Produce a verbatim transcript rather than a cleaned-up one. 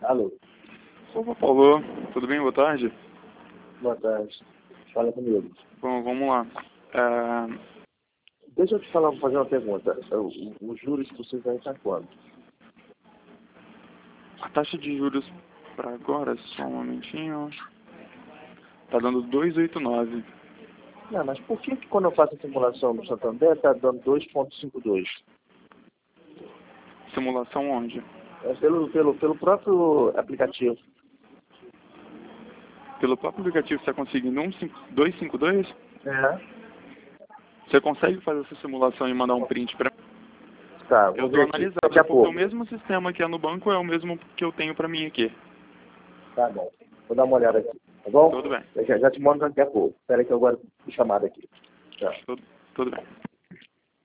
Alô. Opa, Paulo. Tudo bem? Boa tarde. Boa tarde. Fala comigo. Bom, vamos lá. É... Deixa eu te falar, fazer uma pergunta. Os juros que vocês vão estar quando? A taxa de juros para agora, só um momentinho, tá dando dois vírgula oitenta e nove. Não, mas por que, que quando eu faço a simulação no Santander está dando dois vírgula cinquenta e dois? Simulação onde? É pelo, pelo, pelo próprio aplicativo. Pelo próprio aplicativo você está conseguindo um dois cinco dois? É. Você consegue fazer essa simulação e mandar um print para mim? Tá, Eu vou tô ver aqui. analisando, Daqui a porque o pouco. mesmo sistema que é no banco é o mesmo que eu tenho para mim aqui. Tá bom. Vou dar uma olhada aqui. Tá bom? Tudo bem. Eu já, já te mando daqui a pouco. Espera que eu agora fui chamado aqui. Tá. Tudo, tudo bem.